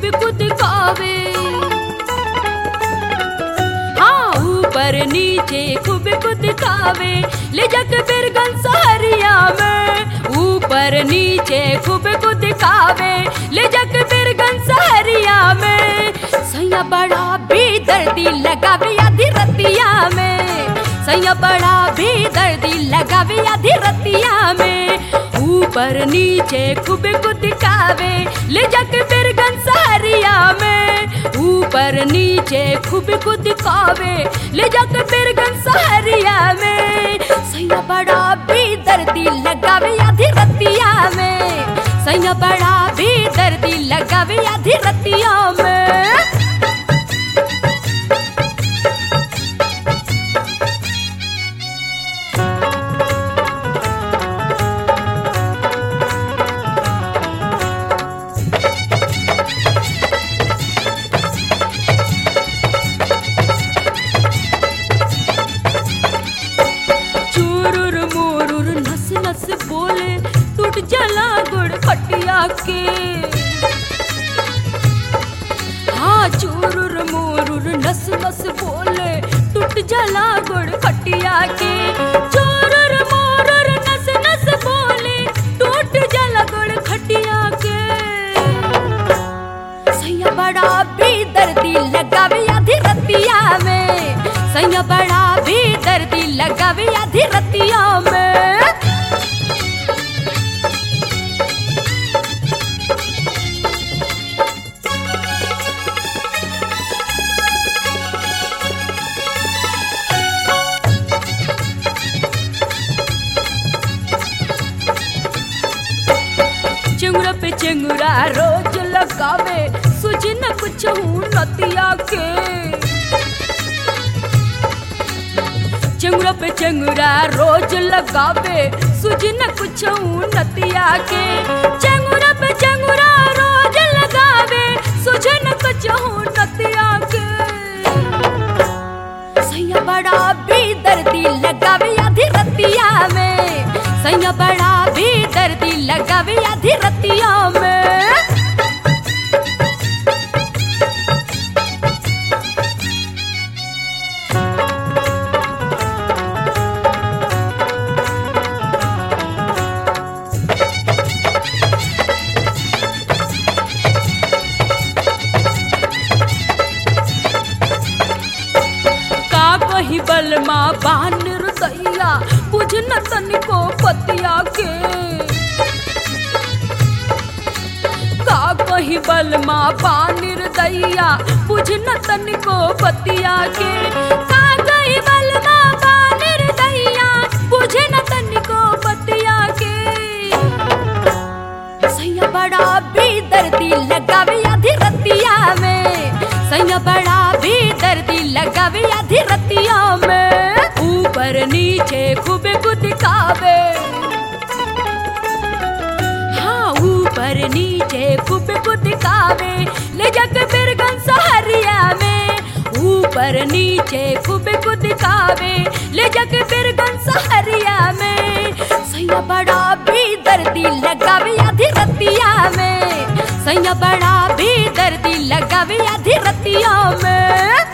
कूद खावे। हाँ ऊपर नीचे खूब कूद खावे, ले जाके बिरगन सहरिया में। ऊपर नीचे खूब कूद खावे, ले जाके बिरगन सहरिया में। सैया बड़ा भी दर्दी लगावे आधी रतिया में। सैया बड़ा भी दर्दी लगावे आधी रतिया में। ऊपर नीचे खूब कूद खावे, ले जाके बिरगन सहरिया में। ऊपर नीचे खूब कूद खावे, ले जाके बिरगन सहरिया में। सैया बड़ा भी दर्दी लगावे आधी रतिया में। सैया बड़ा भी दर्दी लगावे आधी रतिया में। बोले टूट जला गुड़ खटिया के। हाँ चूरुर मोरुर नस नस बोले टूट जला गुड़ खटिया के। चूरुर मोरुर नस नस बोले टूट जला गुड़ खटिया के। सैया बड़ा भी दर्दी लगावे आधी रतिया में। सैया बड़ा भी दर्दी लगावे आधी रतिया में। चंगुरा पे चंगुरा रोज लगावे, सुझे न कुछ हूँ नतिया के। चंगुरा पे चंगुरा रोज लगावे, सुझे न कुछ हूँ नतिया के। चंगुरा पे चंगुरा रोज लगावे, सुझे न कुछ हूँ नतिया के। सैया बड़ा भी दर्दी लगावे आधी रतिया में। सैया बड़ा भी दर्दी लगावे आधी रतिया में। का कहीं बलमा बानर दैया, बुझ न तनिको पतिया के। का कहीं बलमा बानर दैया, बुझ न तनिको पतिया के। का कहीं बलमा बानर दैया, बुझ न तनिको पतिया के। सैया बड़ा भी दर्दी लगावे आधी रतिया में। सैया बड़ा भी दर्दी लगावे आधी रतिया में। ऊपर नीचे खूब कूद खावे। हाँ ऊपर नीचे खूब कूद खावे, ले जाके बिरगन सहरिया में। ऊपर नीचे खूब कूद खावे, ले जाके बिरगन सहरिया में। सैया बड़ा भी दर्दी लगावे आधी रतिया में। सैया बड़ा भी दर्दी लगावे आधी रतिया में।